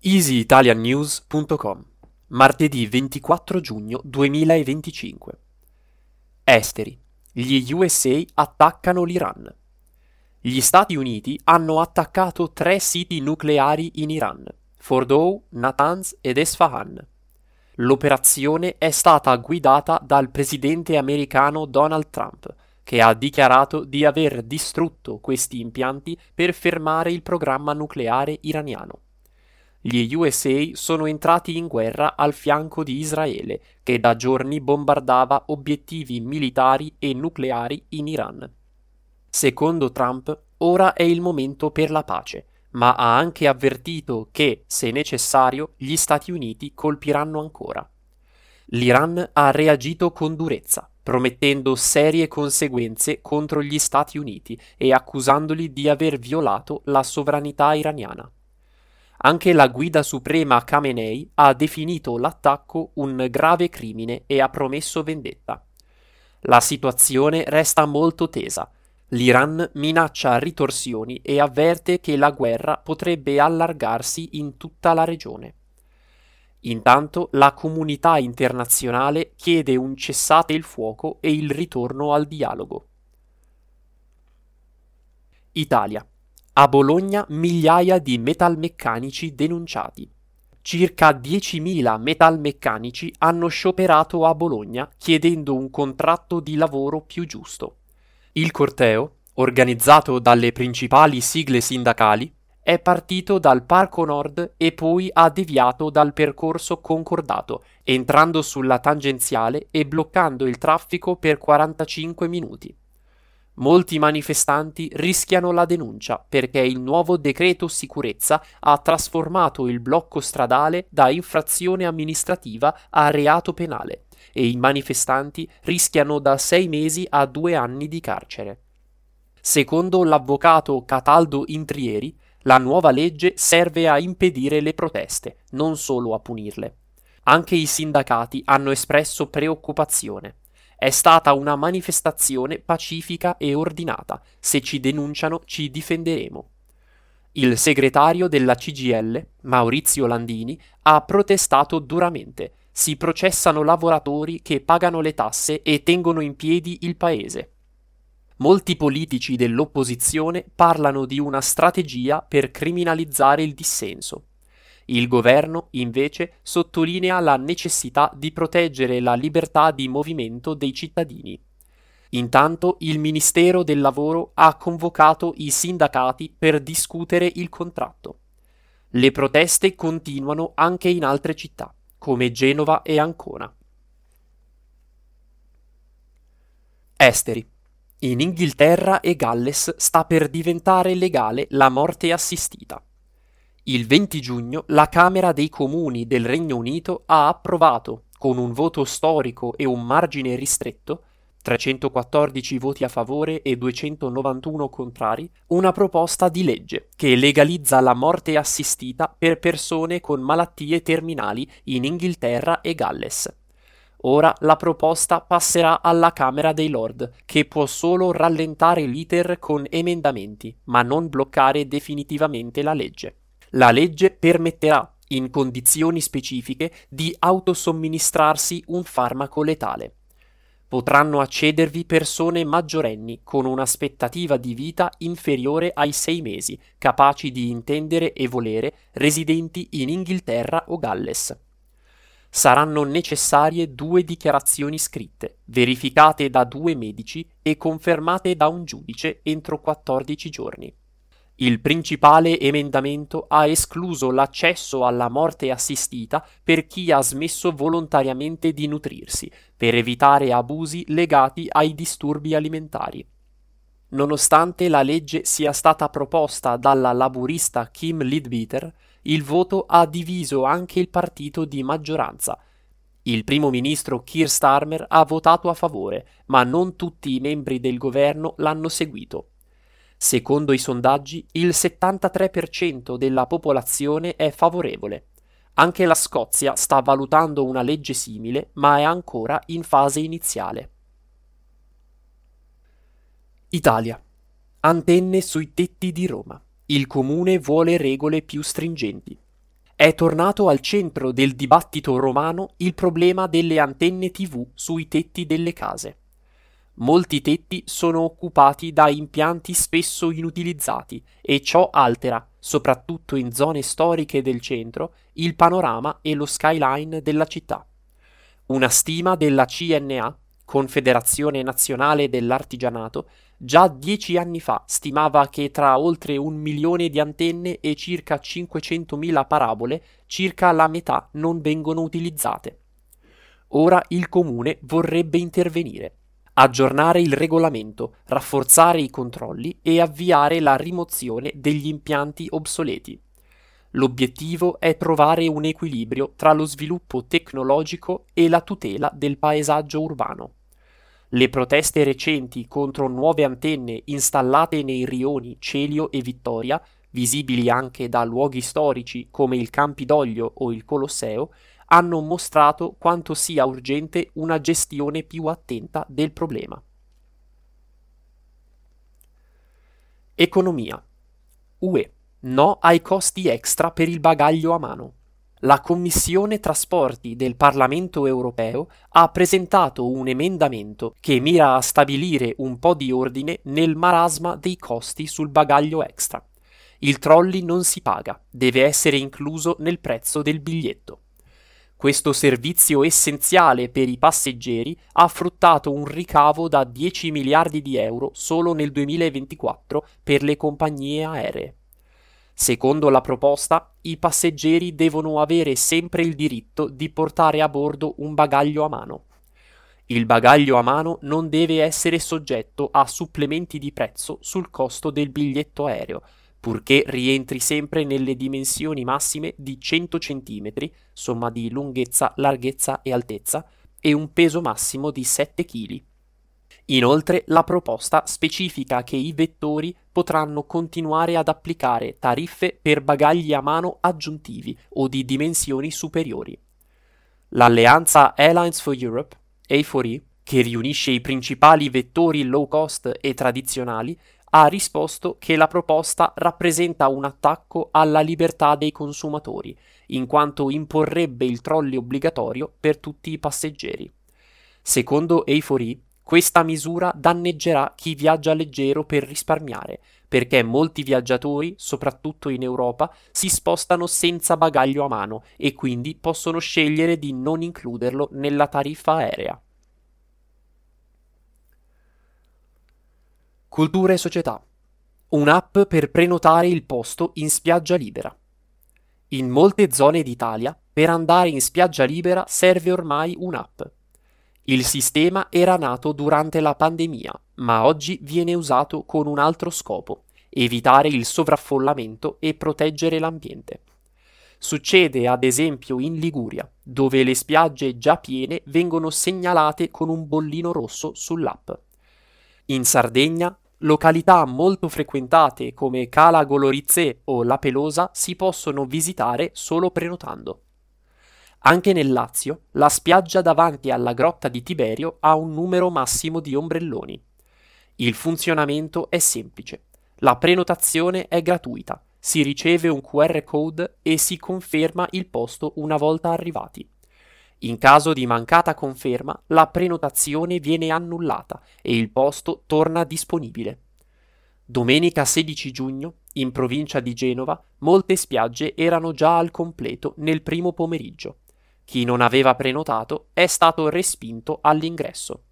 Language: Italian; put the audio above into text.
EasyItalianNews.com, martedì 24 giugno 2025. Esteri. Gli USA attaccano l'Iran. Gli Stati Uniti hanno attaccato 3 siti nucleari in Iran: Fordow, Natanz ed Esfahan. L'operazione è stata guidata dal presidente americano Donald Trump, che ha dichiarato di aver distrutto questi impianti per fermare il programma nucleare iraniano. Gli USA sono entrati in guerra al fianco di Israele, che da giorni bombardava obiettivi militari e nucleari in Iran. Secondo Trump, ora è il momento per la pace, ma ha anche avvertito che, se necessario, gli Stati Uniti colpiranno ancora. L'Iran ha reagito con durezza, promettendo serie conseguenze contro gli Stati Uniti e accusandoli di aver violato la sovranità iraniana. Anche la guida suprema Khamenei ha definito l'attacco un grave crimine e ha promesso vendetta. La situazione resta molto tesa. L'Iran minaccia ritorsioni e avverte che la guerra potrebbe allargarsi in tutta la regione. Intanto la comunità internazionale chiede un cessate il fuoco e il ritorno al dialogo. Italia. A Bologna migliaia di metalmeccanici denunciati. Circa 10.000 metalmeccanici hanno scioperato a Bologna chiedendo un contratto di lavoro più giusto. Il corteo, organizzato dalle principali sigle sindacali, è partito dal Parco Nord e poi ha deviato dal percorso concordato, entrando sulla tangenziale e bloccando il traffico per 45 minuti. Molti manifestanti rischiano la denuncia perché il nuovo decreto sicurezza ha trasformato il blocco stradale da infrazione amministrativa a reato penale e i manifestanti rischiano da 6 mesi a 2 anni di carcere. Secondo l'avvocato Cataldo Intrieri, la nuova legge serve a impedire le proteste, non solo a punirle. Anche i sindacati hanno espresso preoccupazione. È stata una manifestazione pacifica e ordinata. Se ci denunciano, ci difenderemo. Il segretario della CGIL, Maurizio Landini, ha protestato duramente. Si processano lavoratori che pagano le tasse e tengono in piedi il paese. Molti politici dell'opposizione parlano di una strategia per criminalizzare il dissenso. Il governo, invece, sottolinea la necessità di proteggere la libertà di movimento dei cittadini. Intanto il Ministero del Lavoro ha convocato i sindacati per discutere il contratto. Le proteste continuano anche in altre città, come Genova e Ancona. Esteri. In Inghilterra e Galles sta per diventare legale la morte assistita. Il 20 giugno la Camera dei Comuni del Regno Unito ha approvato, con un voto storico e un margine ristretto, 314 voti a favore e 291 contrari, una proposta di legge che legalizza la morte assistita per persone con malattie terminali in Inghilterra e Galles. Ora la proposta passerà alla Camera dei Lord, che può solo rallentare l'iter con emendamenti, ma non bloccare definitivamente la legge. La legge permetterà, in condizioni specifiche, di autosomministrarsi un farmaco letale. Potranno accedervi persone maggiorenni con un'aspettativa di vita inferiore ai 6 mesi, capaci di intendere e volere, residenti in Inghilterra o Galles. Saranno necessarie 2 dichiarazioni scritte, verificate da 2 medici e confermate da un giudice entro 14 giorni. Il principale emendamento ha escluso l'accesso alla morte assistita per chi ha smesso volontariamente di nutrirsi, per evitare abusi legati ai disturbi alimentari. Nonostante la legge sia stata proposta dalla laburista Kim Leadbeater, il voto ha diviso anche il partito di maggioranza. Il primo ministro Keir Starmer ha votato a favore, ma non tutti i membri del governo l'hanno seguito. Secondo i sondaggi, il 73% della popolazione è favorevole. Anche la Scozia sta valutando una legge simile, ma è ancora in fase iniziale. Italia. Antenne sui tetti di Roma. Il comune vuole regole più stringenti. È tornato al centro del dibattito romano il problema delle antenne TV sui tetti delle case. Molti tetti sono occupati da impianti spesso inutilizzati e ciò altera, soprattutto in zone storiche del centro, il panorama e lo skyline della città. Una stima della CNA, Confederazione Nazionale dell'Artigianato, già 10 anni fa stimava che tra oltre 1 milione di antenne e circa 500.000 parabole, circa la metà non vengono utilizzate. Ora il comune vorrebbe intervenire, aggiornare il regolamento, rafforzare i controlli e avviare la rimozione degli impianti obsoleti. L'obiettivo è trovare un equilibrio tra lo sviluppo tecnologico e la tutela del paesaggio urbano. Le proteste recenti contro nuove antenne installate nei rioni Celio e Vittoria, visibili anche da luoghi storici come il Campidoglio o il Colosseo, hanno mostrato quanto sia urgente una gestione più attenta del problema. Economia. UE. No ai costi extra per il bagaglio a mano. La Commissione Trasporti del Parlamento europeo ha presentato un emendamento che mira a stabilire un po' di ordine nel marasma dei costi sul bagaglio extra. Il trolley non si paga, deve essere incluso nel prezzo del biglietto. Questo servizio essenziale per i passeggeri ha fruttato un ricavo da 10 miliardi di euro solo nel 2024 per le compagnie aeree. Secondo la proposta, i passeggeri devono avere sempre il diritto di portare a bordo un bagaglio a mano. Il bagaglio a mano non deve essere soggetto a supplementi di prezzo sul costo del biglietto aereo, purché rientri sempre nelle dimensioni massime di 100 cm, somma di lunghezza, larghezza e altezza, e un peso massimo di 7 kg. Inoltre, la proposta specifica che i vettori potranno continuare ad applicare tariffe per bagagli a mano aggiuntivi o di dimensioni superiori. L'alleanza Airlines for Europe, A4E, che riunisce i principali vettori low cost e tradizionali, ha risposto che la proposta rappresenta un attacco alla libertà dei consumatori, in quanto imporrebbe il trolley obbligatorio per tutti i passeggeri. Secondo A4E, questa misura danneggerà chi viaggia leggero per risparmiare, perché molti viaggiatori, soprattutto in Europa, si spostano senza bagaglio a mano e quindi possono scegliere di non includerlo nella tariffa aerea. Cultura e società. Un'app per prenotare il posto in spiaggia libera. In molte zone d'Italia, per andare in spiaggia libera serve ormai un'app. Il sistema era nato durante la pandemia, ma oggi viene usato con un altro scopo: evitare il sovraffollamento e proteggere l'ambiente. Succede ad esempio in Liguria, dove le spiagge già piene vengono segnalate con un bollino rosso sull'app. In Sardegna, località molto frequentate come Cala Golorizze o La Pelosa si possono visitare solo prenotando. Anche nel Lazio, la spiaggia davanti alla grotta di Tiberio ha un numero massimo di ombrelloni. Il funzionamento è semplice. La prenotazione è gratuita, si riceve un QR code e si conferma il posto una volta arrivati. In caso di mancata conferma, la prenotazione viene annullata e il posto torna disponibile. Domenica 16 giugno, in provincia di Genova, molte spiagge erano già al completo nel primo pomeriggio. Chi non aveva prenotato è stato respinto all'ingresso.